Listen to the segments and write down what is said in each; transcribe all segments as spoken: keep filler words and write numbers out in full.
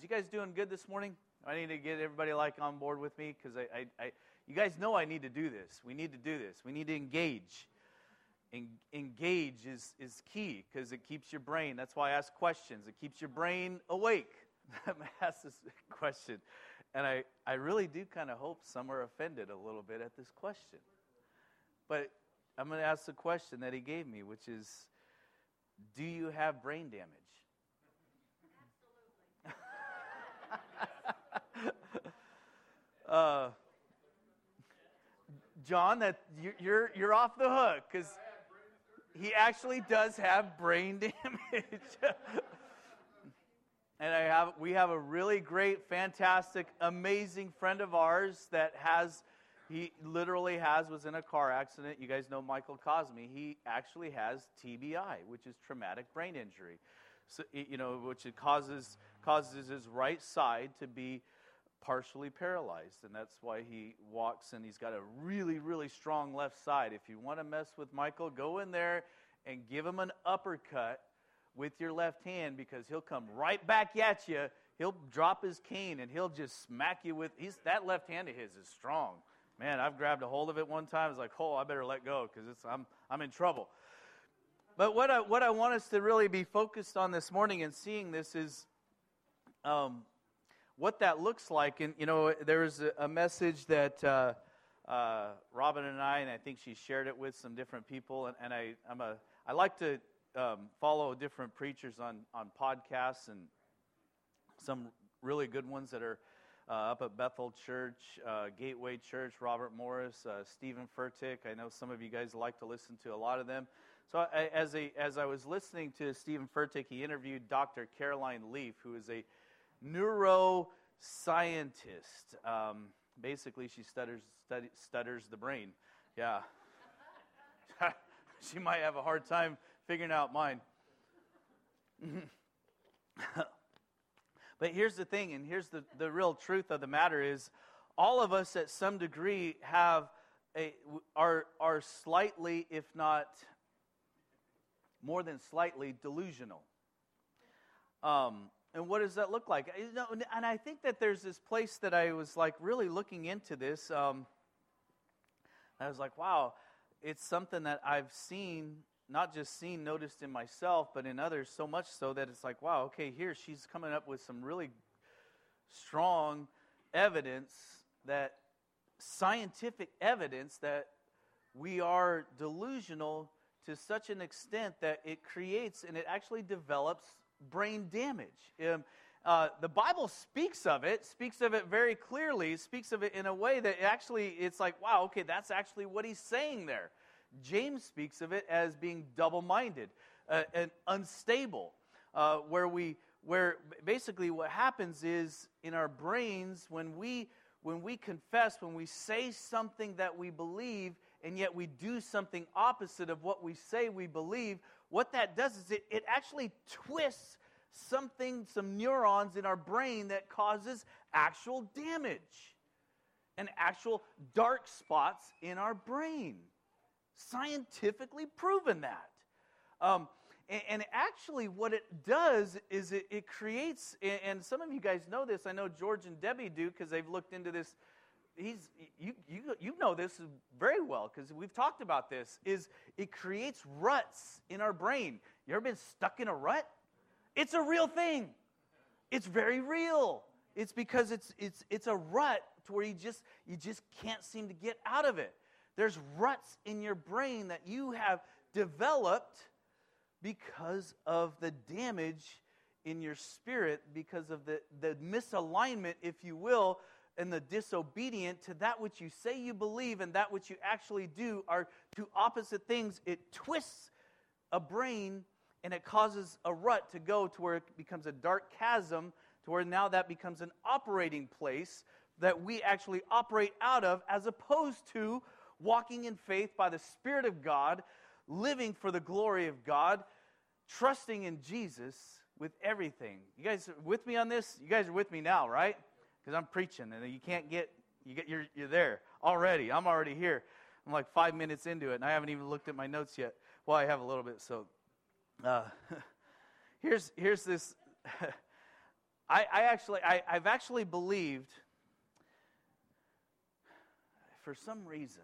You guys doing good this morning? I need to get everybody like on board with me because I, I, I, you guys know I need to do this. We need to do this. We need to engage. En- engage is, is key because it keeps your brain. That's why I ask questions. It keeps your brain awake. I'm going to ask this question. And I, I really do kind of hope some are offended a little bit at this question. But I'm going to ask the question that he gave me, which is, do you have brain damage? Absolutely. uh, John, that you, you're you're off the hook because he actually does have brain damage. And I have we have a really great, fantastic, amazing friend of ours that has, he literally has, was in a car accident. You guys know Michael Cosme. He actually has T B I, which is traumatic brain injury. So, you know, which it causes causes his right side to be partially paralyzed. And that's why he walks, and he's got a really, really strong left side. If you want to mess with Michael, go in there and give him an uppercut with your left hand, because he'll come right back at you. He'll drop his cane and he'll just smack you with, he's, that left hand of his is strong. Man, I've grabbed a hold of it one time. It's like, oh, I better let go because it's I'm I'm in trouble. But what I what I want us to really be focused on this morning and seeing this is um, what that looks like. And you know, there was a, a message that uh, uh, Robin and I, and I think she shared it with some different people. And, and I I'm a I like to um, follow different preachers on on podcasts, and some really good ones that are Uh, up at Bethel Church, uh, Gateway Church, Robert Morris, uh, Stephen Furtick. I know some of you guys like to listen to a lot of them. So I, as a, as I was listening to Stephen Furtick, he interviewed Doctor Caroline Leaf, who is a neuroscientist. Um, basically, she stutters, study, stutters the brain. Yeah. She might have a hard time figuring out mine. But here's the thing, and here's the, the real truth of the matter is, all of us at some degree have a are are slightly, if not more than slightly, delusional. Um, and what does that look like? You know, and I think that there's this place that I was like really looking into this. Um, I was like, wow, it's something that I've seen. Not just seen, noticed in myself, but in others, so much so that it's like, wow, okay, here she's coming up with some really strong evidence, that scientific evidence that we are delusional to such an extent that it creates and it actually develops brain damage. Um, uh, the Bible speaks of it, speaks of it very clearly, speaks of it in a way that actually it's like, wow, okay, that's actually what he's saying there. James speaks of it as being double-minded uh, and unstable, uh, where we, where basically what happens is in our brains when we when we confess, when we say something that we believe, and yet we do something opposite of what we say we believe. What that does is it it actually twists something, some neurons in our brain that causes actual damage and actual dark spots in our brain. Scientifically proven that. Um, and, and actually what it does is it, it creates, and some of you guys know this, I know George and Debbie do because they've looked into this. He's you, you, you know this very well because we've talked about this, is it creates ruts in our brain. You ever been stuck in a rut? It's a real thing. It's very real. It's because it's it's it's a rut to where you just you just can't seem to get out of it. There's ruts in your brain that you have developed because of the damage in your spirit, because of the, the misalignment, if you will, and the disobedient to that which you say you believe and that which you actually do are two opposite things. It twists a brain and it causes a rut to go to where it becomes a dark chasm, to where now that becomes an operating place that we actually operate out of, as opposed to walking in faith by the Spirit of God, living for the glory of God, trusting in Jesus with everything. You guys are with me on this? You guys are with me now, right? Because I'm preaching, and you can't get, you get, you're, you're there already. I'm already here. I'm like five minutes into it, and I haven't even looked at my notes yet. Well, I have a little bit, so. Uh, here's, here's this. I, I actually, I, I've actually believed, for some reason,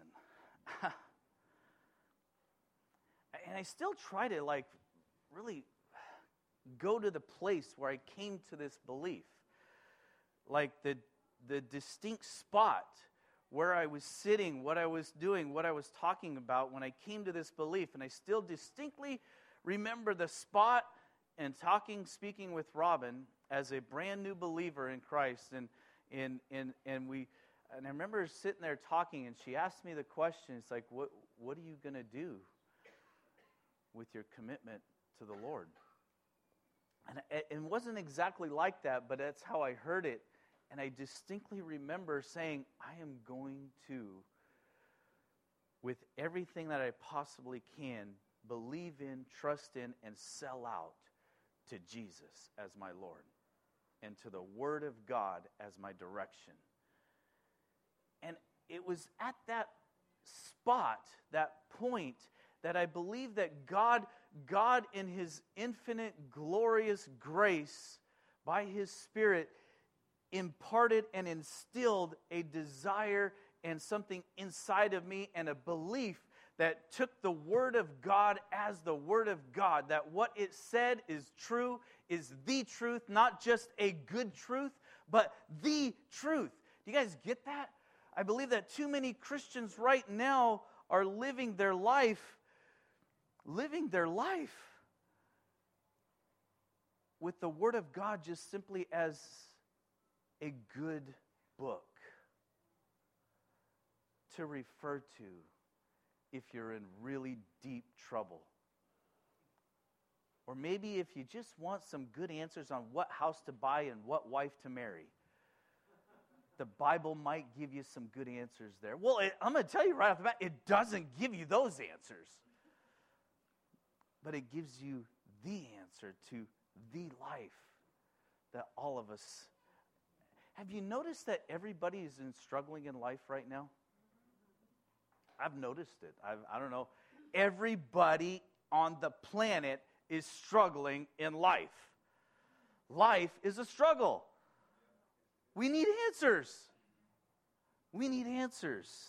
and I still try to like really go to the place where I came to this belief, like the the distinct spot where I was sitting, what I was doing, what I was talking about when I came to this belief, and I still distinctly remember the spot and talking, speaking with Robin as a brand new believer in Christ, and and and and we, and I remember sitting there talking, and she asked me the question. It's like, what what are you going to do with your commitment to the Lord? And it, it wasn't exactly like that, but that's how I heard it, and I distinctly remember saying, I am going to, with everything that I possibly can, believe in, trust in, and sell out to Jesus as my Lord and to the Word of God as my direction. And it was at that spot, that point, that I believe that God, God in His infinite, glorious grace, by His Spirit, imparted and instilled a desire and something inside of me and a belief that took the Word of God as the Word of God, that what it said is true, is the truth, not just a good truth, but the truth. Do you guys get that? I believe that too many Christians right now are living their life, living their life with the Word of God just simply as a good book to refer to if you're in really deep trouble. Or maybe if you just want some good answers on what house to buy and what wife to marry. The Bible might give you some good answers there. Well, it, I'm going to tell you right off the bat, it doesn't give you those answers. But it gives you the answer to the life that all of us. Have you noticed that everybody is in struggling in life right now? I've noticed it. I've, I don't know. Everybody on the planet is struggling in life. Life is a struggle. We need answers. We need answers.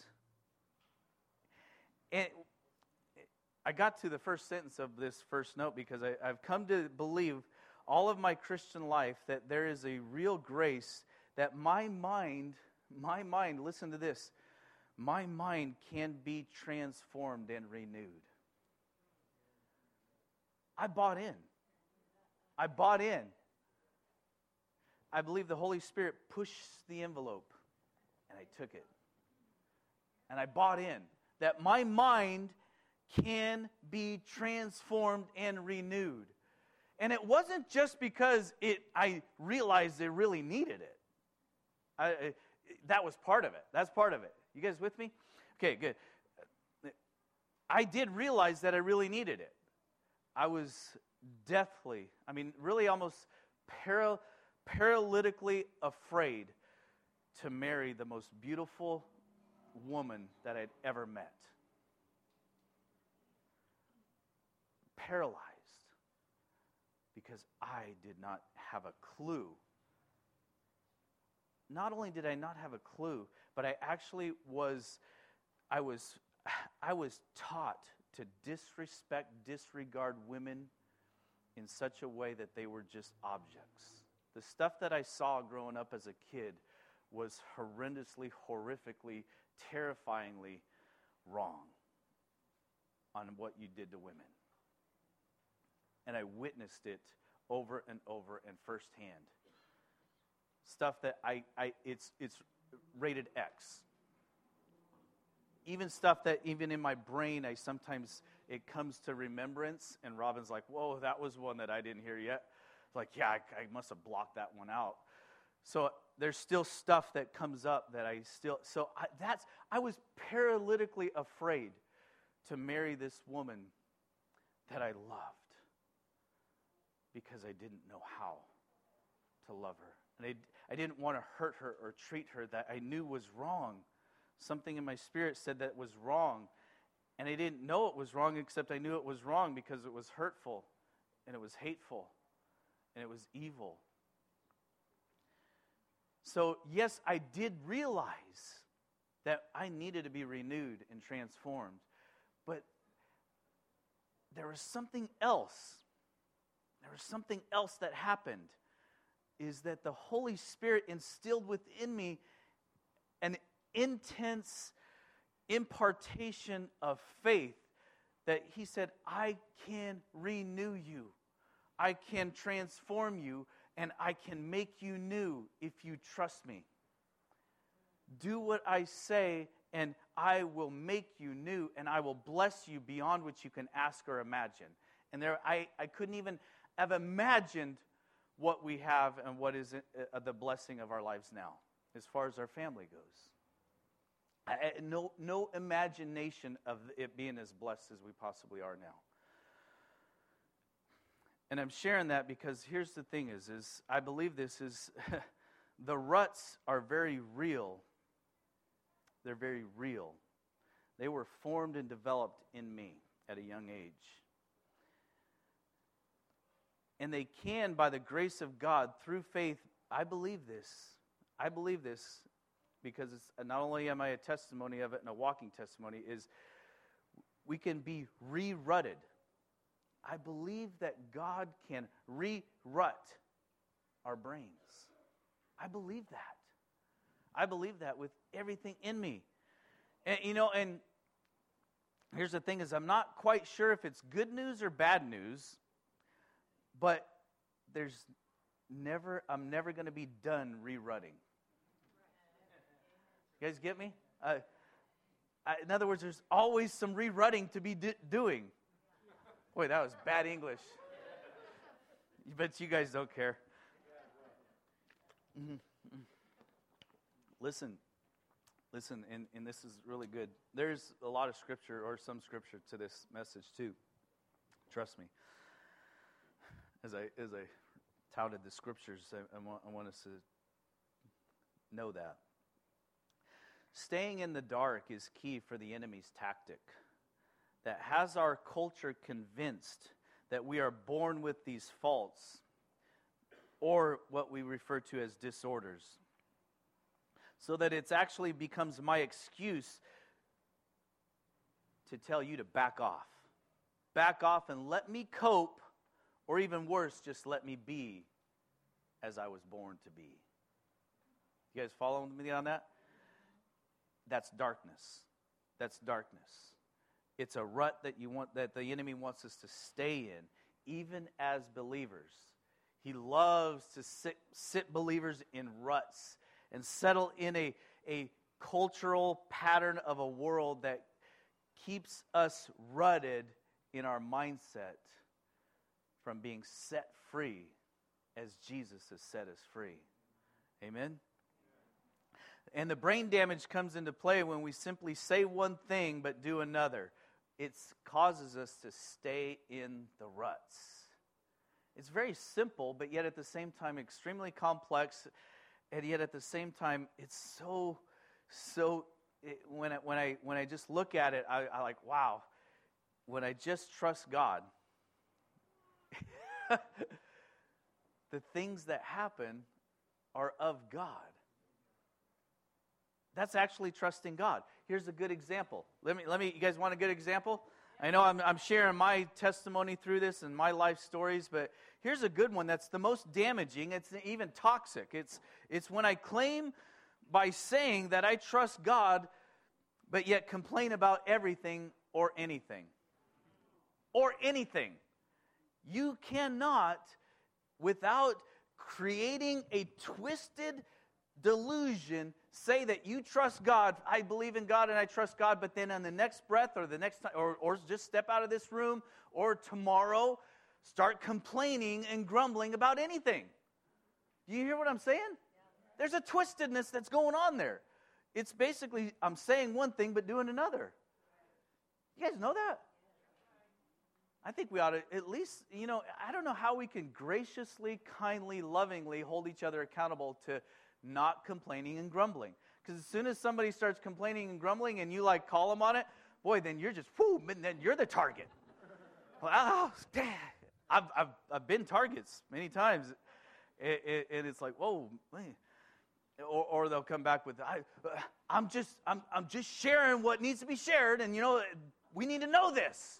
And I got to the first sentence of this first note because I, I've come to believe all of my Christian life that there is a real grace that my mind, my mind, listen to this, my mind can be transformed and renewed. I bought in. I bought in. I believe the Holy Spirit pushed the envelope, and I took it. And I bought in that my mind can be transformed and renewed. And it wasn't just because it I realized they really needed it. I, I, that was part of it. That's part of it. You guys with me? Okay, good. I did realize that I really needed it. I was deathly, I mean, really almost para, paralytically afraid to marry the most beautiful woman that I'd ever met. Paralyzed because I did not have a clue. Not only did I not have a clue, but I actually was, I was, I was taught to disrespect, disregard women in such a way that they were just objects. The stuff that I saw growing up as a kid was horrendously, horrifically, terrifyingly wrong on what you did to women. And I witnessed it over and over and firsthand. Stuff that I, I it's it's rated X. Even stuff that even in my brain, I sometimes, it comes to remembrance, and Robin's like, whoa, that was one that I didn't hear yet. Like, yeah, I, I must have blocked that one out. So there's still stuff that comes up that I still, so I, that's, I was paralytically afraid to marry this woman that I loved because I didn't know how to love her. And I, I didn't want to hurt her or treat her that I knew was wrong. Something in my spirit said that was wrong. And I didn't know it was wrong, except I knew it was wrong because it was hurtful, and it was hateful, and it was evil. so, yes, I did realize that I needed to be renewed and transformed. But there was something else. There was something else that happened. Is that the Holy Spirit instilled within me an intense impartation of faith that He said, I can renew you. I can transform you, and I can make you new if you trust me. Do what I say, and I will make you new, and I will bless you beyond what you can ask or imagine. And there, I, I couldn't even have imagined what we have and what is uh, the blessing of our lives now, as far as our family goes. I, no, no imagination of it being as blessed as we possibly are now. And I'm sharing that because here's the thing is, is I believe this is, the ruts are very real. They're very real. They were formed and developed in me at a young age. And they can, by the grace of God, through faith, I believe this. I believe this because it's, not only am I a testimony of it and a walking testimony, is we can be re-rutted. I believe that God can re-rut our brains. I believe that. I believe that with everything in me. And, you know, and here's the thing is I'm not quite sure if it's good news or bad news, but there's never, I'm never going to be done re-rutting. You guys get me? Uh, I, in other words, there's always some re-rutting to be do- doing. Boy, that was bad English. You bet you guys don't care. Mm-hmm. Listen, listen, and, and this is really good. There's a lot of scripture, or some scripture to this message too. Trust me. As I as I touted the scriptures, I, I, want, I want us to know that. Staying in the dark is key for the enemy's tactic that has our culture convinced that we are born with these faults, or what we refer to as disorders, so that it actually becomes my excuse to tell you to back off. Back off and let me cope, or even worse, just let me be as I was born to be. You guys following me on that? That's darkness. That's darkness. It's a rut that you want, that the enemy wants us to stay in, even as believers. He loves to sit, sit believers in ruts and settle in a, a cultural pattern of a world that keeps us rutted in our mindset from being set free as Jesus has set us free. Amen? And the brain damage comes into play when we simply say one thing but do another. It causes us to stay in the ruts. It's very simple, but yet at the same time extremely complex, and yet at the same time it's so, so. It, when I, when I when I just look at it, I, I like wow. When I just trust God, the things that happen are of God. That's actually trusting God. Here's a good example. Let me, let me. You guys want a good example? I know I'm, I'm sharing my testimony through this and my life stories, but here's a good one that's the most damaging. It's even toxic. It's, it's when I claim by saying that I trust God, but yet complain about everything or anything. Or anything. You cannot, without creating a twisted delusion, say that you trust God, I believe in God and I trust God, but then on the next breath or the next time, or, or just step out of this room, or tomorrow, start complaining and grumbling about anything. Do you hear what I'm saying? There's a twistedness that's going on there. It's basically, I'm saying one thing but doing another. You guys know that? I think we ought to at least, you know, I don't know how we can graciously, kindly, lovingly hold each other accountable to not complaining and grumbling. Because as soon as somebody starts complaining and grumbling and you like call them on it, boy, then you're just, whoo, then you're the target. Oh, dang. I've, I've, I've been targets many times. It, it, and it's like, whoa, man. Or, or they'll come back with, I, I'm just, I'm, I'm just sharing what needs to be shared, and you know, we need to know this.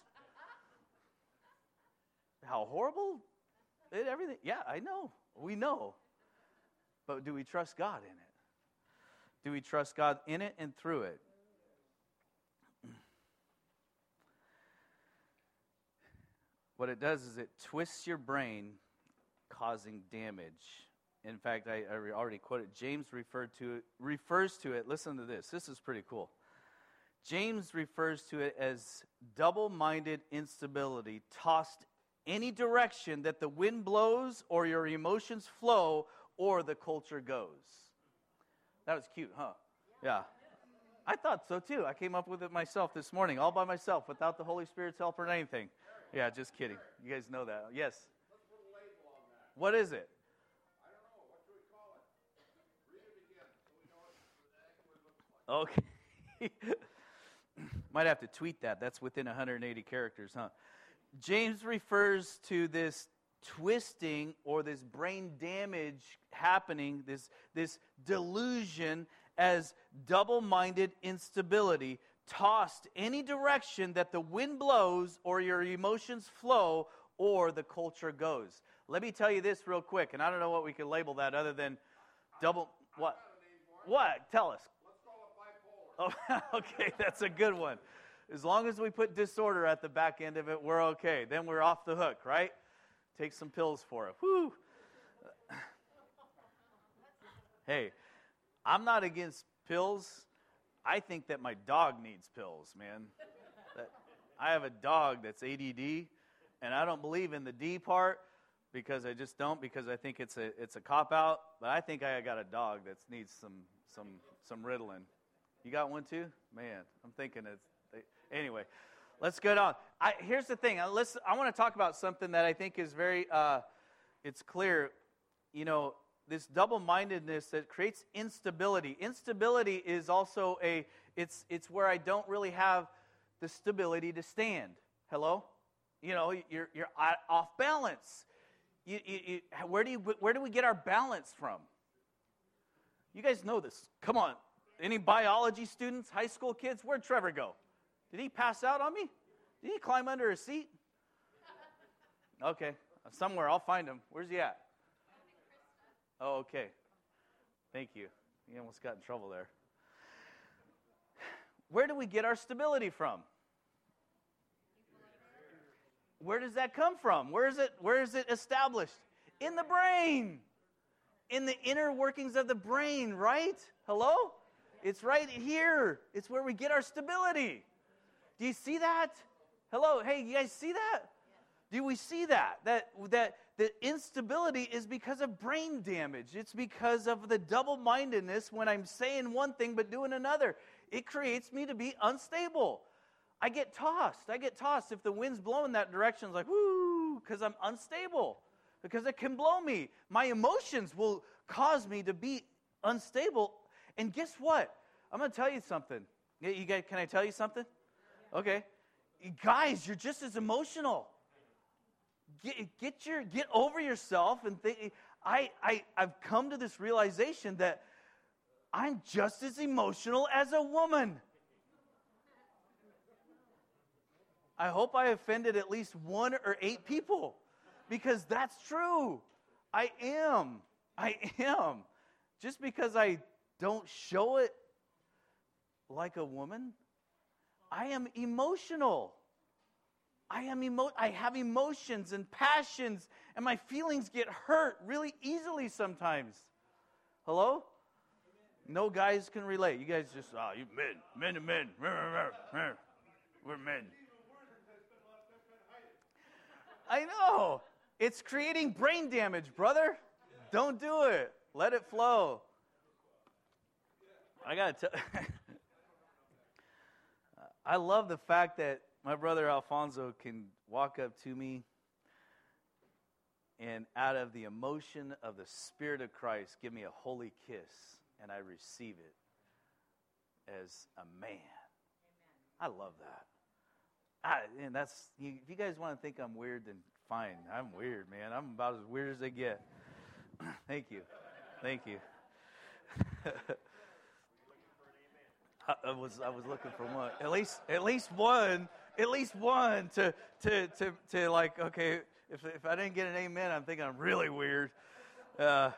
How horrible it everything. Yeah, I know. We know. But do we trust God in it? Do we trust God in it and through it? What it does is it twists your brain, causing damage. In fact, I, I already quoted, James referred to it, refers to it, listen to this, this is pretty cool. James refers to it as double-minded instability, tossed any direction that the wind blows or your emotions flow or the culture goes. That was cute, huh? Yeah. I thought so too. I came up with it myself this morning, all by myself, without the Holy Spirit's help or anything. Yeah, just kidding. You guys know that. Yes? What is it? Okay. Might have to tweet that. That's within one hundred eighty characters, huh? James refers to this twisting or this brain damage happening, this, this delusion, as double-minded instability, tossed any direction that the wind blows or your emotions flow or the culture goes. Let me tell you this real quick, and I don't know what we can label that other than double, what? What? Tell us. Oh, okay, that's a good one. As long as we put disorder at the back end of it, we're okay. Then we're off the hook, right? Take some pills for it. Whew. Hey, I'm not against pills. I think that my dog needs pills, man. That, I have a dog that's A D D, and I don't believe in the D part because I just don't, because I think it's a it's a cop-out. But I think I got a dog that needs some some some Ritalin. You got one too? Man, I'm thinking it's... Anyway, let's get on. I, here's the thing. I, let's, I want to talk about something that I think is very... Uh, it's clear. You know, this double-mindedness that creates instability. Instability is also a... It's, it's where I don't really have the stability to stand. Hello? You know, you're, you're off balance. You, you, you, where, do you, where do we get our balance from? You guys know this. Come on. Any biology students, high school kids? Where'd Trevor go? Did he pass out on me? Did he climb under a seat? Okay, somewhere. I'll find him. Where's he at? Oh, okay. Thank you. You almost got in trouble there. Where do we get our stability from? Where does that come from? Where is it, where is it established? In the brain. In the inner workings of the brain, right? Hello? It's right here. It's where we get our stability. Do you see that? Hello? Hey, you guys see that? Do we see that? That that the instability is because of brain damage. It's because of the double-mindedness when I'm saying one thing but doing another. It creates me to be unstable. I get tossed. I get tossed. If the wind's blowing that direction, it's like, whoo, because I'm unstable. Because it can blow me. My emotions will cause me to be unstable. And guess what? I'm going to tell you something. You guys, can I tell you something? Okay. Guys, you're just as emotional. Get, get your get over yourself and think. I, I, I've come to this realization that I'm just as emotional as a woman. I hope I offended at least one or eight people, because that's true. I am. I am. Just because I don't show it like a woman, I am emotional. I am emo- I have emotions and passions, and my feelings get hurt really easily sometimes. Hello? No guys can relate. You guys just, oh, you men, men to men. We're men. I know. It's creating brain damage, brother. Don't do it. Let it flow. I got to tell I love the fact that my brother Alfonso can walk up to me and out of the emotion of the Spirit of Christ give me a holy kiss, and I receive it as a man. Amen. I love that. I, and that's, you, if you guys want to think I'm weird, then fine. I'm weird, man. I'm about as weird as they get. Thank you. Thank you. I, I was I was looking for one. At least at least one. At least one to to to to like. Okay, if if I didn't get an amen, I'm thinking I'm really weird. Uh,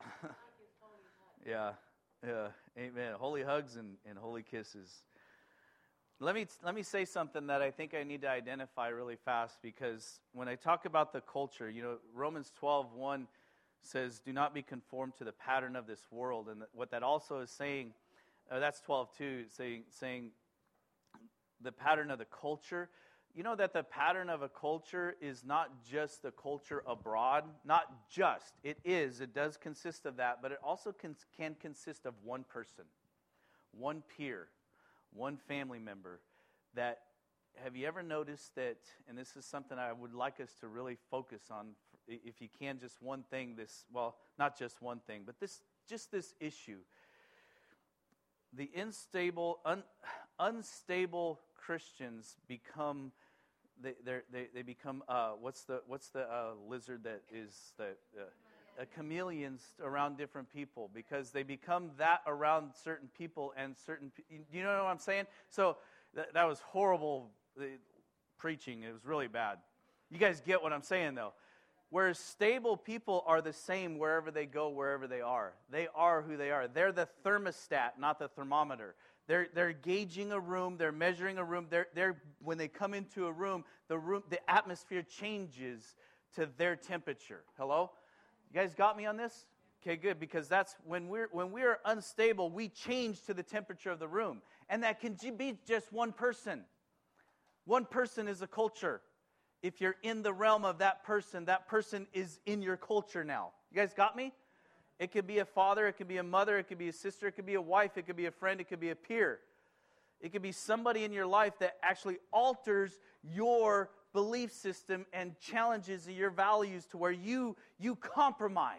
yeah, yeah. Amen. Holy hugs and, and holy kisses. Let me let me say something that I think I need to identify really fast, because when I talk about the culture, you know, Romans twelve one says, "Do not be conformed to the pattern of this world," and what that also is saying. Uh, that's twelve two, saying, saying the pattern of the culture. You know that the pattern of a culture is not just the culture abroad. Not just. It is. It does consist of that. But it also can, can consist of one person, one peer, one family member. That, have you ever noticed that, and this is something I would like us to really focus on, if you can, just one thing, this, well, not just one thing, but this, just this issue. The unstable, un, unstable Christians become, they they they become uh, what's the what's the uh, lizard that is the uh, uh, chameleons around different people, because they become that around certain people and certain. You know what I'm saying? So th- that was horrible uh, preaching. It was really bad. You guys get what I'm saying, though. Whereas stable people are the same wherever they go, wherever they are. They are who they are. They're the thermostat, not the thermometer. They're they're gauging a room. They're measuring a room. They're they're when they come into a room, the room, the atmosphere changes to their temperature. Hello, you guys got me on this? Okay, good. Because that's when we're when we're unstable, we change to the temperature of the room, and that can be just one person. One person is a culture. If you're in the realm of that person, that person is in your culture now. You guys got me? It could be a father, it could be a mother, it could be a sister, it could be a wife, it could be a friend, it could be a peer. It could be somebody in your life that actually alters your belief system and challenges your values to where you, you compromise.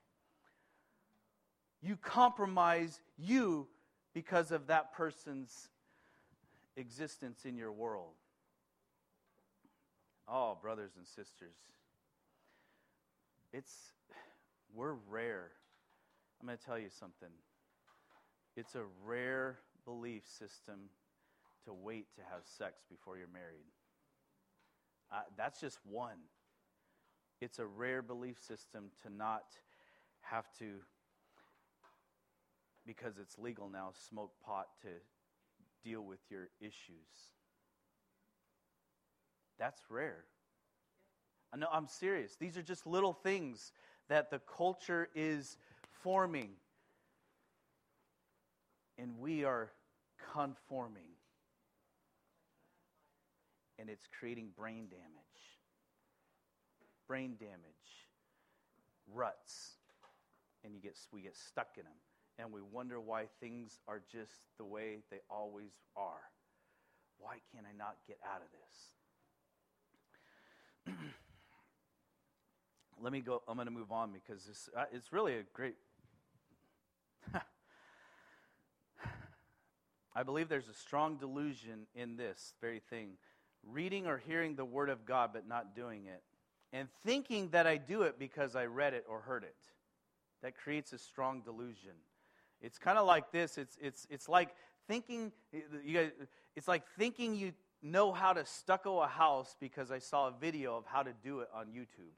You compromise you because of that person's existence in your world. Oh, brothers and sisters, it's, we're rare. I'm going to tell you something. It's a rare belief system to wait to have sex before you're married. Uh, that's just one. It's a rare belief system to not have to, because it's legal now, smoke pot to deal with your issues. That's rare. I know, I'm serious. These are just little things that the culture is forming. And we are conforming. And it's creating brain damage. Brain damage. Ruts. And you get we get stuck in them. And we wonder why things are just the way they always are. Why can't I not get out of this? Let me go. I'm going to move on because this, uh, it's really a great. I believe there's a strong delusion in this very thing. Reading or hearing the Word of God but not doing it. And thinking that I do it because I read it or heard it. That creates a strong delusion. It's kind of like this. It's it's it's like thinking you guys. It's like thinking you know how to stucco a house because I saw a video of how to do it on YouTube.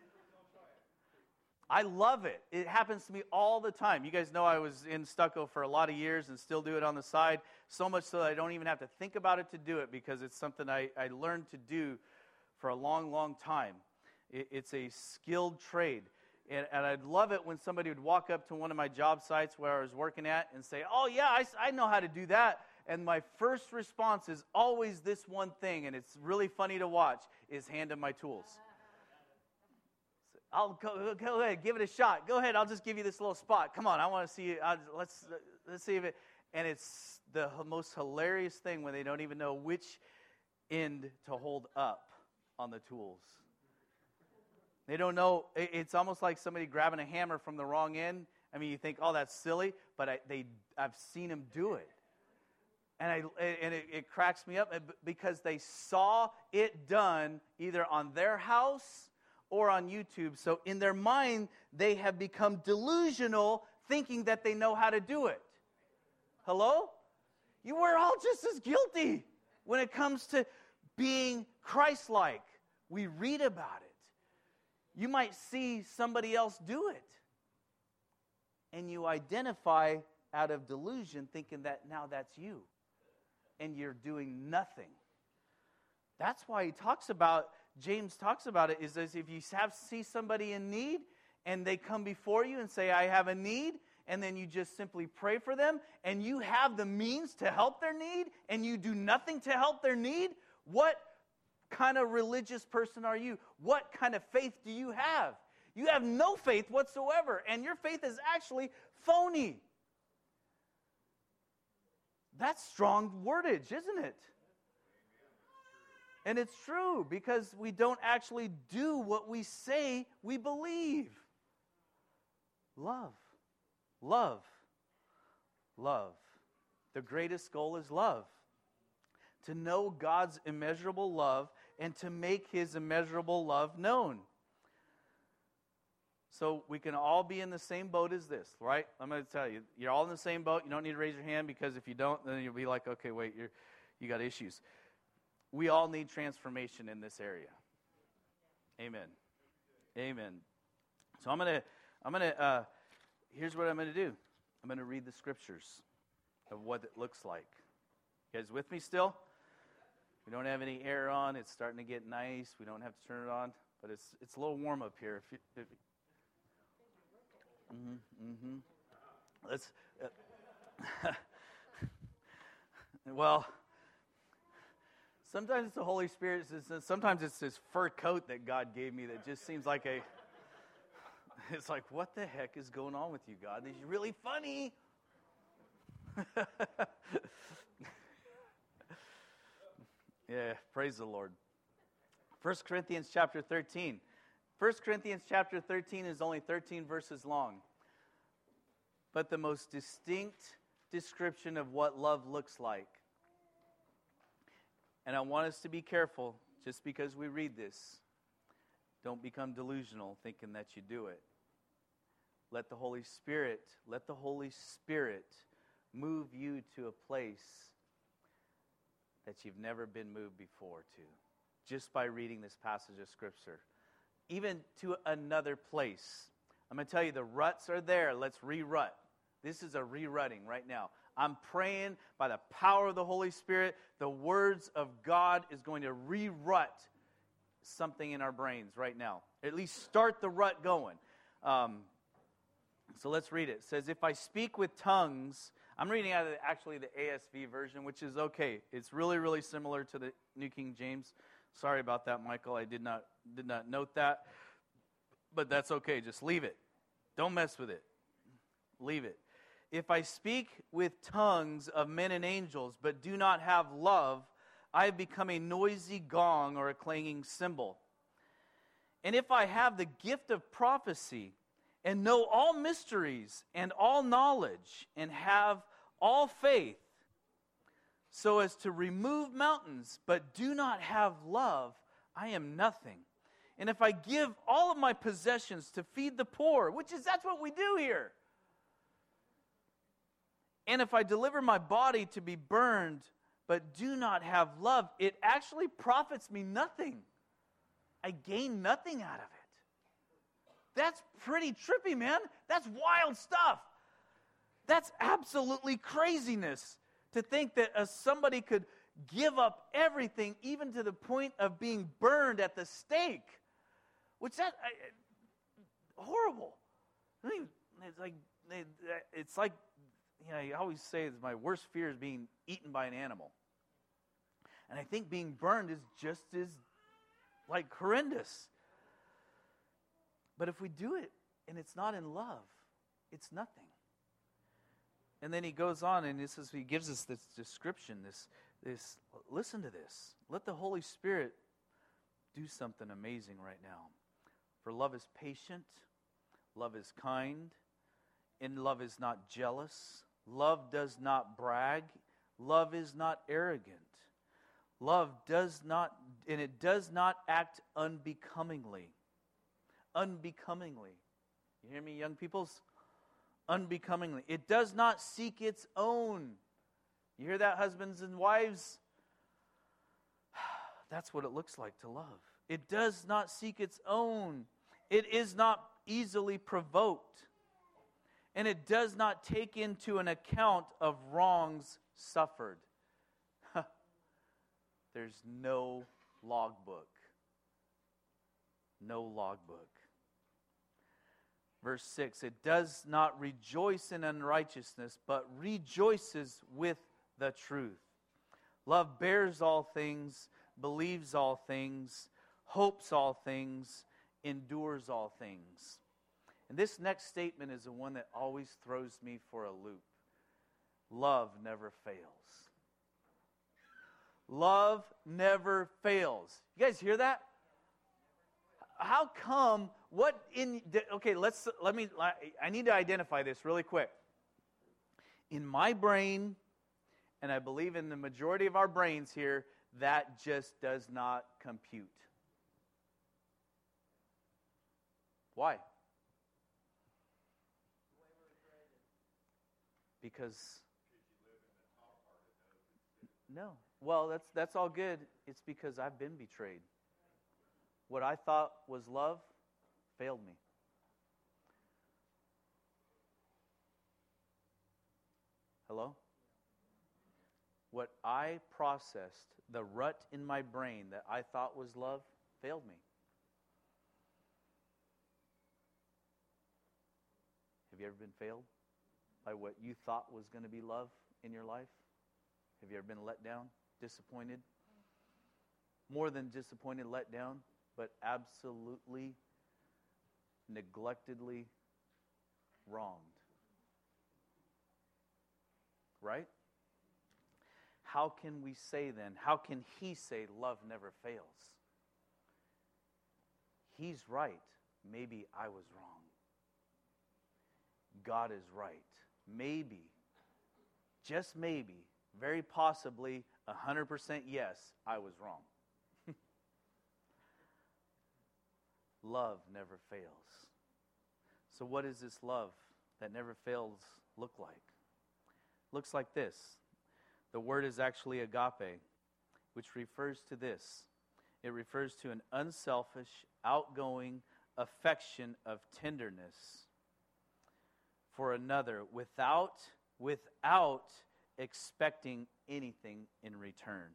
I love it. It happens to me all the time. You guys know I was in stucco for a lot of years and still do it on the side, so much so that I don't even have to think about it to do it because it's something I, I learned to do for a long, long time. It, it's a skilled trade. And, and I'd love it when somebody would walk up to one of my job sites where I was working at and say, oh, yeah, I, I know how to do that. And my first response is always this one thing, and it's really funny to watch, is hand them my tools. I'll go, go ahead, give it a shot. Go ahead, I'll just give you this little spot. Come on, I want to see it. I'll, let's let's see if it. And it's the most hilarious thing when they don't even know which end to hold up on the tools. They don't know. It's almost like somebody grabbing a hammer from the wrong end. I mean, you think, oh, that's silly, but I, they I've seen them do it. And I and it, it cracks me up because they saw it done either on their house or on YouTube. So in their mind, they have become delusional, thinking that they know how to do it. Hello? You were all just as guilty when it comes to being Christ-like. We read about it. You might see somebody else do it. And you identify out of delusion thinking that now that's you. And you're doing nothing. That's why he talks about, James talks about it, is as if you have see somebody in need and they come before you and say, I have a need, and then you just simply pray for them, and you have the means to help their need, and you do nothing to help their need, what kind of religious person are you? What kind of faith do you have? You have no faith whatsoever, and your faith is actually phony. That's strong wordage, isn't it? And it's true, because we don't actually do what we say we believe. Love. Love. Love. The greatest goal is love. To know God's immeasurable love and to make His immeasurable love known. So we can all be in the same boat as this, right? I'm going to tell you, you're all in the same boat. You don't need to raise your hand, because if you don't, then you'll be like, okay, wait, you're, you got issues. We all need transformation in this area. Amen. Amen. So I'm going to, I'm going to, uh, here's what I'm going to do. I'm going to read the scriptures of what it looks like. You guys with me still? We don't have any air on. It's starting to get nice. We don't have to turn it on, but it's it's a little warm up here. If you, if you, mm-hmm, mm-hmm. Let's. Uh, well, sometimes it's the Holy Spirit. Sometimes it's this fur coat that God gave me that just seems like a. It's like, what the heck is going on with you, God? This is really funny. Yeah, praise the Lord. First Corinthians chapter thirteen. First Corinthians chapter thirteen is only thirteen verses long. But the most distinct description of what love looks like. And I want us to be careful, just because we read this. Don't become delusional thinking that you do it. Let the Holy Spirit, let the Holy Spirit move you to a place that you've never been moved before to, just by reading this passage of Scripture. Even to another place. I'm going to tell you, the ruts are there. Let's re-rut. This is a re-rutting right now. I'm praying by the power of the Holy Spirit, the words of God is going to re-rut something in our brains right now. At least start the rut going. Um, so let's read it. It says, if I speak with tongues, I'm reading out of the, actually the A S V version, which is okay. It's really, really similar to the New King James. Sorry about that, Michael. I did not did not note that. But that's okay. Just leave it. Don't mess with it. Leave it. If I speak with tongues of men and angels, but do not have love, I have become a noisy gong or a clanging cymbal. And if I have the gift of prophecy, and know all mysteries and all knowledge, and have all faith, so as to remove mountains, but do not have love, I am nothing. And if I give all of my possessions to feed the poor, which is, that's what we do here. And if I deliver my body to be burned, but do not have love, it actually profits me nothing. I gain nothing out of it. That's pretty trippy, man. That's wild stuff. That's absolutely craziness to think that uh, somebody could give up everything, even to the point of being burned at the stake. Which that I, horrible. I mean, it's like it's like you know. I always say that my worst fear is being eaten by an animal, and I think being burned is just as like horrendous. But if we do it and it's not in love, it's nothing. And then he goes on, and this is he gives us this description. This this listen to this. Let the Holy Spirit do something amazing right now. For love is patient, love is kind, and love is not jealous. Love does not brag. Love is not arrogant. Love does not, and it does not act unbecomingly. Unbecomingly. You hear me, young peoples? unbecomingly. It does not seek its own. You hear that, husbands and wives? That's what it looks like to love. It does not seek its own. It is not easily provoked. And it does not take into an account of wrongs suffered. There's no logbook. No logbook. Verse six, it does not rejoice in unrighteousness, but rejoices with the truth. Love bears all things, believes all things, hopes all things, endures all things. And this next statement is the one that always throws me for a loop. Love never fails. Love never fails. You guys hear that? How come, what in, okay, let's, let me, I need to identify this really quick. In my brain, and I believe in the majority of our brains here, that just does not compute. Why? Because, no. Well, that's that's all good. It's because I've been betrayed. What I thought was love failed me. Hello? What I processed, the rut in my brain that I thought was love, failed me. Have you ever been failed by what you thought was going to be love in your life? Have you ever been let down, disappointed? More than disappointed, let down, but absolutely, neglectedly wronged. Right? How can we say then, how can he say love never fails? He's right. Maybe I was wrong. God is right. Maybe, just maybe, very possibly, one hundred percent yes, I was wrong. Love never fails. So what does this love that never fails look like? Looks like this. The word is actually agape, which refers to this. It refers to an unselfish, outgoing affection of tenderness for another without, without expecting anything in return.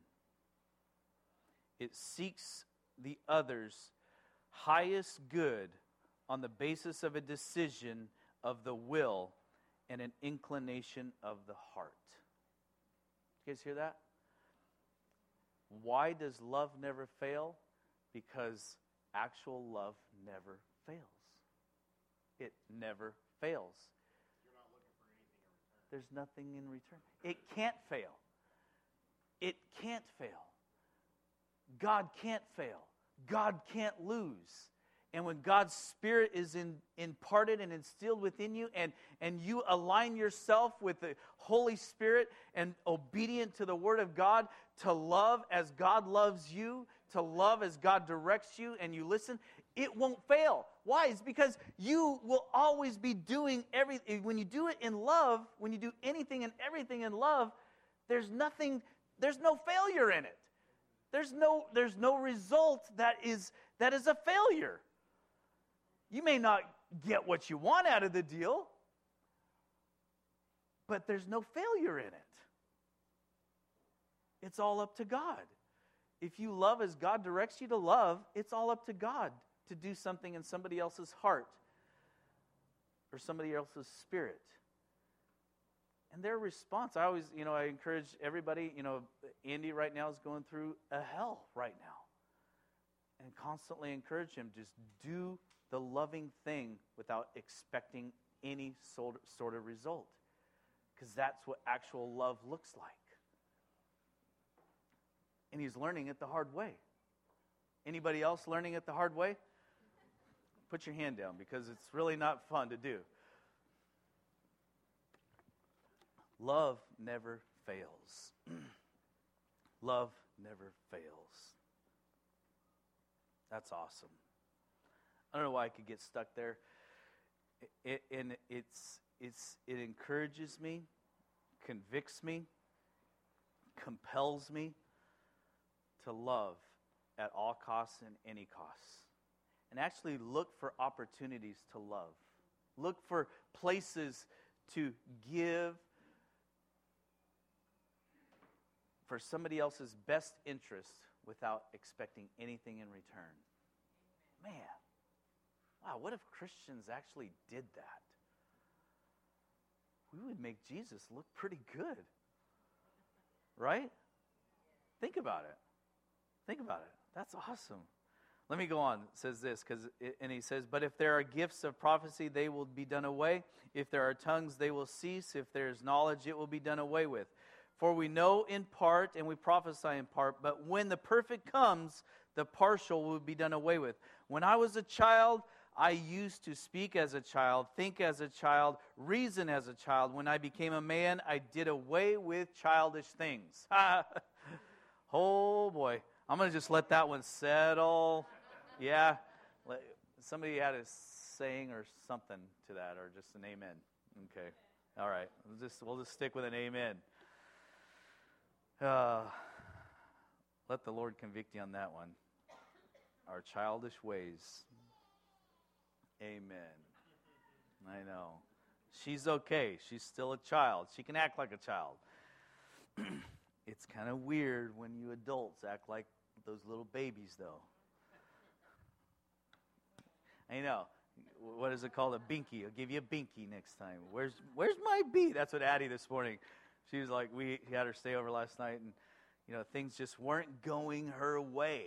It seeks the other's highest good on the basis of a decision of the will and an inclination of the heart. You guys hear that? Why does love never fail? Because actual love never fails. It never fails. You're not looking for anything in return. There's nothing in return. It can't fail. It can't fail. God can't fail. God can't lose. And when God's Spirit is in, imparted and instilled within you, and, and you align yourself with the Holy Spirit and obedient to the Word of God, to love as God loves you, to love as God directs you, and you listen, it won't fail. Why? It's because you will always be doing everything. When you do it in love, when you do anything and everything in love, there's nothing, there's no failure in it. There's no, there's no result that is, that is a failure. You may not get what you want out of the deal, but there's no failure in it. It's all up to God. If you love as God directs you to love, it's all up to God to do something in somebody else's heart or somebody else's spirit. And their response, I always, you know, I encourage everybody, you know, Andy right now is going through a hell right now. And constantly encourage him, just do the loving thing without expecting any sort sort of result. Because that's what actual love looks like. And he's learning it the hard way. Anybody else learning it the hard way? Put your hand down, because it's really not fun to do. Love never fails. Love never fails. That's awesome. I don't know why I could get stuck there. It, it, and it's it's it encourages me, convicts me, compels me to love at all costs and any costs. And actually look for opportunities to love. Look for places to give for somebody else's best interest without expecting anything in return. Man, wow, what if Christians actually did that? We would make Jesus look pretty good. Right? Think about it. Think about it. That's awesome. Let me go on. It says this, because and he says, but if there are gifts of prophecy, they will be done away. If there are tongues, they will cease. If there is knowledge, it will be done away with. For we know in part and we prophesy in part, but when the perfect comes, the partial will be done away with. When I was a child, I used to speak as a child, think as a child, reason as a child. When I became a man, I did away with childish things. Oh boy, I'm going to just let that one settle. Yeah, somebody had a saying or something to that, or just an amen. Okay, all right, we'll just, we'll just stick with an amen. Uh, let the Lord convict you on that one. Our childish ways. Amen. I know. She's okay. She's still a child. She can act like a child. It's kind of weird when you adults act like those little babies, though. I know. What is it called? A binky. I'll give you a binky next time. Where's Where's my bee? That's what Addie this morning. She was like, we had her stay over last night, and you know things just weren't going her way.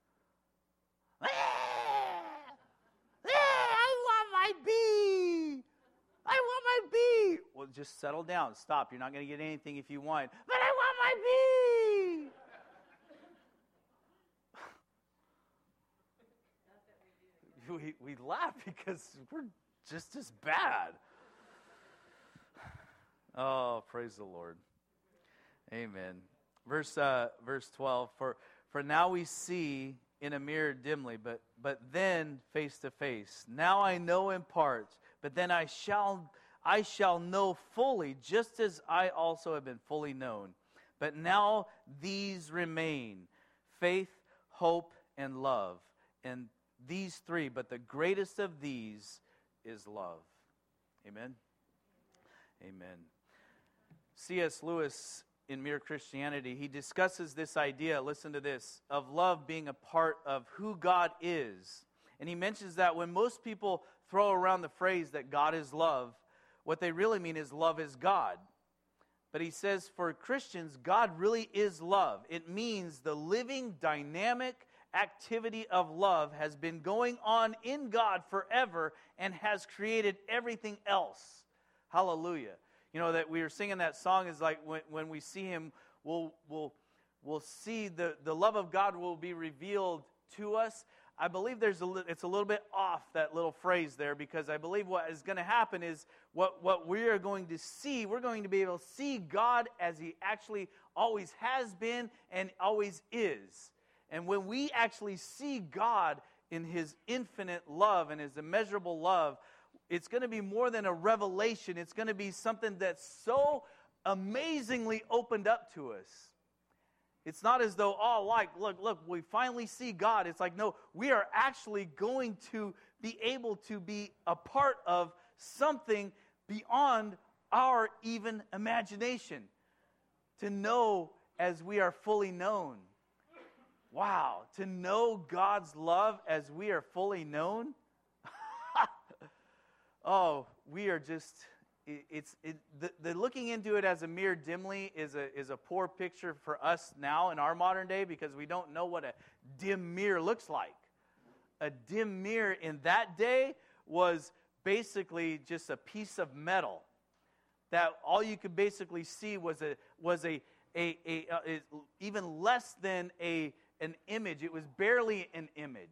My bee! I want my bee! Well, just settle down. Stop. You're not going to get anything if you want. But I want my bee! we, we laugh because we're just as bad. Oh, praise the Lord. Amen. Verse uh, verse twelve, for, for now we see in a mirror dimly, but but then face to face. Now I know in part, but then I shall I shall know fully, just as I also have been fully known. But now these remain: faith, hope, and love. And these three, but the greatest of these is love. Amen. Amen. C S Lewis, in Mere Christianity, he discusses this idea, listen to this, of love being a part of who God is. And he mentions that when most people throw around the phrase that God is love, what they really mean is love is God. But he says for Christians, God really is love. It means the living, dynamic activity of love has been going on in God forever and has created everything else. Hallelujah. You know, that we were singing that song is like when, when we see him, we'll, we'll, we'll see the, the love of God will be revealed to us. I believe there's a, it's a little bit off, that little phrase there, because I believe what is going to happen is what, what we are going to see, we're going to be able to see God as he actually always has been and always is. And when we actually see God in his infinite love and his immeasurable love, it's going to be more than a revelation. It's going to be something that's so amazingly opened up to us. It's not as though, oh, like, look, look, we finally see God. It's like, no, we are actually going to be able to be a part of something beyond our even imagination. To know as we are fully known. Wow, to know God's love as we are fully known? Oh, we are just, it, it's it, the, the looking into it as a mirror dimly is a is a poor picture for us now in our modern day, because we don't know what a dim mirror looks like. A dim mirror in that day was basically just a piece of metal that all you could basically see was a was a a, a, a, a even less than a an image. It was barely an image.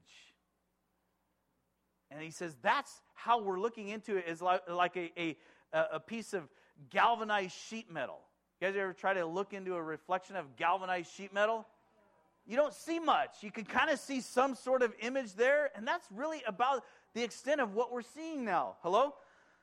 And he says that's how we're looking into it, is like, like a, a, a piece of galvanized sheet metal. You guys ever try to look into a reflection of galvanized sheet metal? You don't see much. You can kind of see some sort of image there, and that's really about the extent of what we're seeing now. Hello?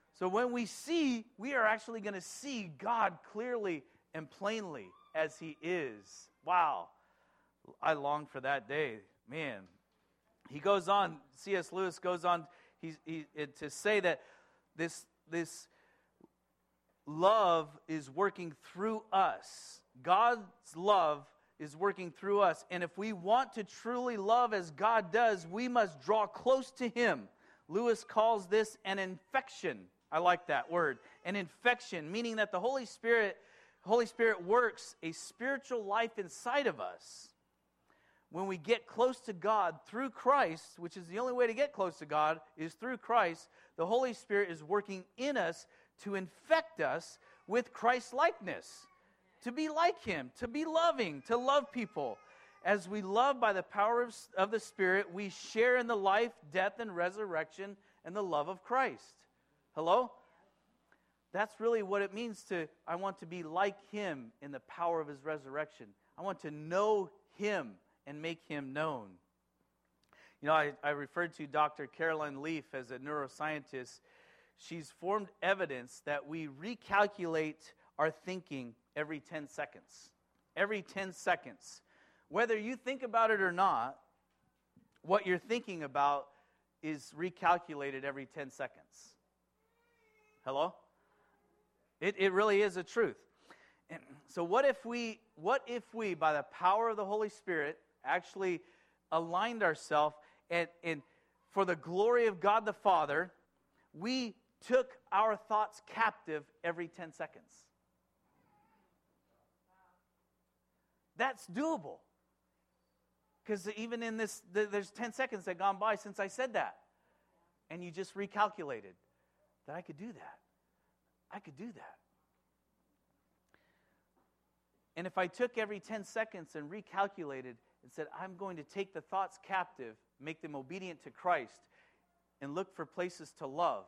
So when we see, we are actually going to see God clearly and plainly as He is. Wow. I long for that day. Man. He goes on, C S Lewis goes on he, he, to say that this, this love is working through us. God's love is working through us. And if we want to truly love as God does, we must draw close to Him. Lewis calls this an infection. I like that word. An infection, meaning that the Holy Spirit, Holy Spirit works a spiritual life inside of us. When we get close to God through Christ, which is the only way to get close to God, is through Christ, the Holy Spirit is working in us to infect us with Christ-likeness, to be like Him, to be loving, to love people. As we love by the power of, of the Spirit, we share in the life, death, and resurrection and the love of Christ. Hello? That's really what it means to, I want to be like Him in the power of His resurrection. I want to know Him and make Him known. You know, I, I referred to Doctor Caroline Leaf as a neuroscientist. She's formed evidence that we recalculate our thinking every ten seconds. Every ten seconds. Whether you think about it or not, what you're thinking about is recalculated every ten seconds. Hello? It, it really is a truth. And so what if we, what if we, by the power of the Holy Spirit, actually aligned ourselves and, and for the glory of God the Father, we took our thoughts captive every ten seconds? That's doable. Because even in this, there's ten seconds that gone by since I said that. And you just recalculated that I could do that. I could do that. And if I took every ten seconds and recalculated and said, I'm going to take the thoughts captive, make them obedient to Christ, and look for places to love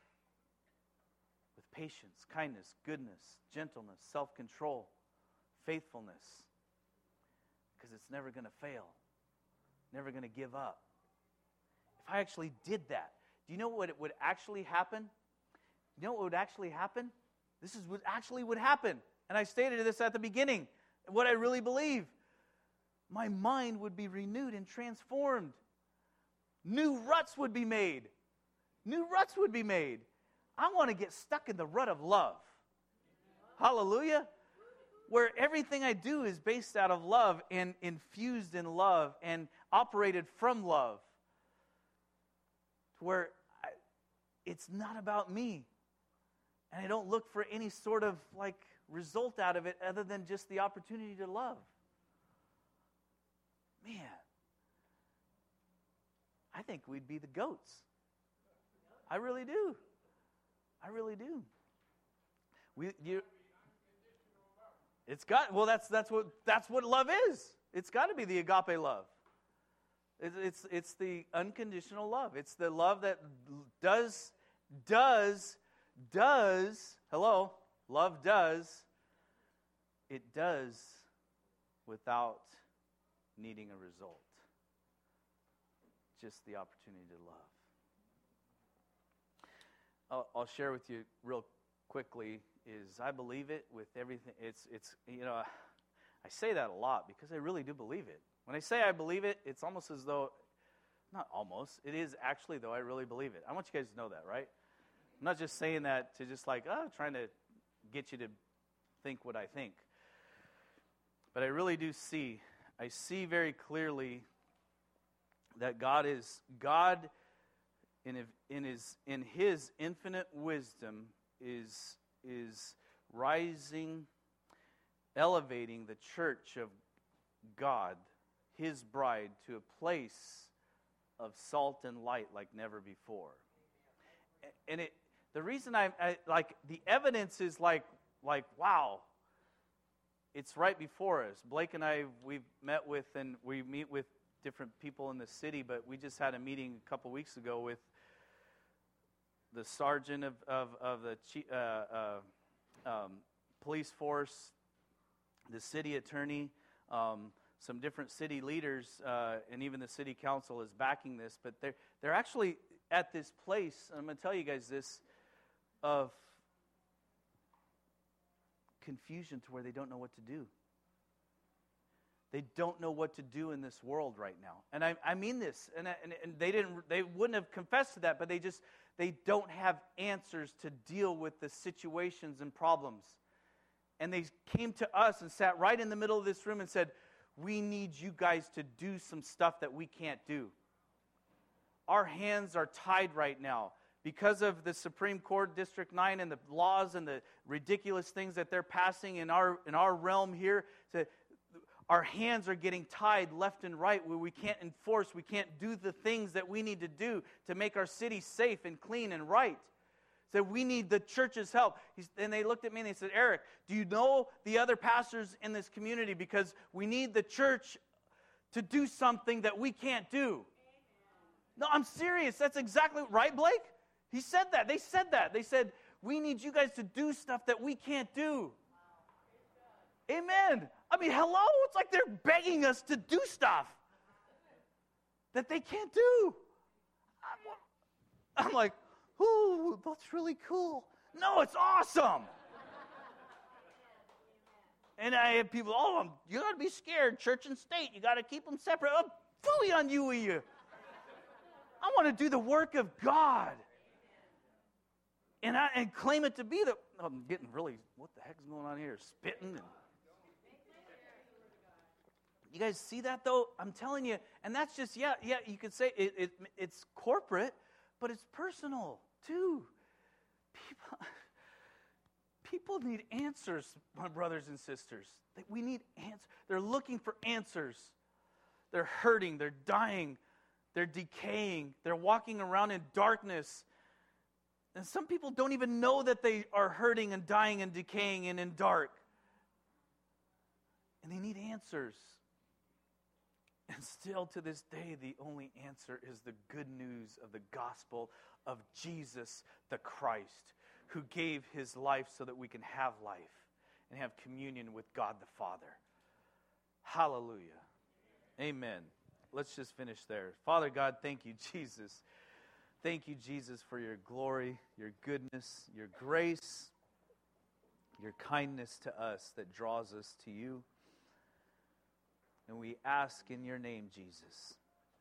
with patience, kindness, goodness, gentleness, self-control, faithfulness, because it's never going to fail, never going to give up. If I actually did that, do you know what it would actually happen? You know what would actually happen? This is what actually would happen. And I stated this at the beginning, what I really believe. My mind would be renewed and transformed. New ruts would be made. New ruts would be made. I want to get stuck in the rut of love. Hallelujah. Where everything I do is based out of love and infused in love and operated from love. To where I, it's not about me. And I don't look for any sort of like result out of it other than just the opportunity to love. Man, I think we'd be the goats. I really do. I really do. We, you, it's got well. That's that's what that's what love is. It's got to be the agape love. It's, it's it's the unconditional love. It's the love that does does does. Hello, love does. It does without needing a result. Just the opportunity to love. I'll, I'll share with you real quickly is I believe it with everything. It's, it's you know, I say that a lot because I really do believe it. When I say I believe it, it's almost as though, not almost, it is actually though I really believe it. I want you guys to know that, right? I'm not just saying that to just like, oh, trying to get you to think what I think. But I really do see, I see very clearly that God is, God in, in, his, in his infinite wisdom is, is rising, elevating the church of God, His bride, to a place of salt and light like never before. And it, the reason I, I like, the evidence is like, like, wow, it's right before us. Blake and I, we've met with, and we meet with different people in the city, but we just had a meeting a couple weeks ago with the sergeant of, of, of the chief, uh, uh, um, police force, the city attorney, um, some different city leaders, uh, and even the city council is backing this. But they're, they're actually at this place, and I'm going to tell you guys this, of confusion to where they don't know what to do. They don't know what to do in this world right now. And I, I mean this, and, I, and, and they didn't, they wouldn't have confessed to that, but they just, they don't have answers to deal with the situations and problems. And they came to us and sat right in the middle of this room and said, we need you guys to do some stuff that we can't do. Our hands are tied right now because of the Supreme Court, District nine, and the laws and the ridiculous things that they're passing in our in our realm here. To, our hands are getting tied left and right where we can't enforce, we can't do the things that we need to do to make our city safe and clean and right. So we need the church's help. He's, and they looked at me and they said, Eric, do you know the other pastors in this community? Because we need the church to do something that we can't do. No, I'm serious. That's exactly right, Blake? He said that. They said that. They said, we need you guys to do stuff that we can't do. Wow. Amen. I mean, hello? It's like they're begging us to do stuff that they can't do. I'm, I'm like, ooh, that's really cool. No, it's awesome. And I have people, oh, you got to be scared, church and state. You got to keep them separate. Oh, phooey on you, you. I want to do the work of God. And I and claim it to be the, I'm getting really, what the heck's going on here? Spitting. And, you guys see that though? I'm telling you. And that's just, yeah, yeah, you could say it, it it's corporate, but it's personal too. People, people need answers, my brothers and sisters. We need answers. They're looking for answers. They're hurting. They're dying. They're decaying. They're walking around in darkness. And some people don't even know that they are hurting and dying and decaying and in dark. And they need answers. And still to this day, the only answer is the good news of the gospel of Jesus the Christ, who gave his life so that we can have life and have communion with God the Father. Hallelujah. Amen. Let's just finish there. Father God, thank you, Jesus. Thank you, Jesus, for your glory, your goodness, your grace, your kindness to us that draws us to you. And we ask in your name, Jesus.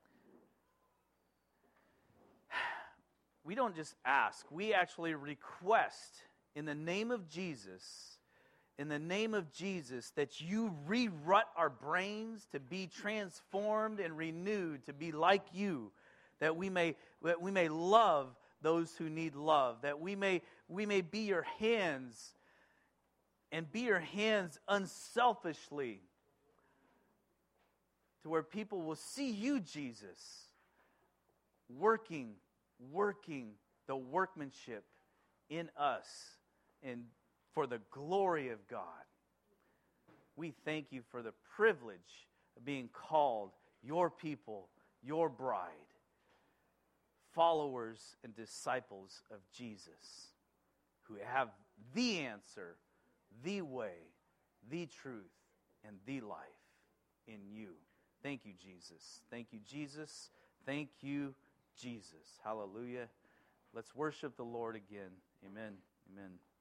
We don't just ask, we actually request in the name of Jesus, in the name of Jesus, that you rerut our brains to be transformed and renewed to be like you, that we may that we may love those who need love, that we may we may be your hands and be your hands unselfishly, to where people will see you, Jesus, working, working the workmanship in us and for the glory of God. We thank you for the privilege of being called your people, your bride, followers and disciples of Jesus, who have the answer, the way, the truth, and the life in you. Thank you, Jesus. Thank you, Jesus. Thank you, Jesus. Hallelujah. Let's worship the Lord again. Amen. Amen.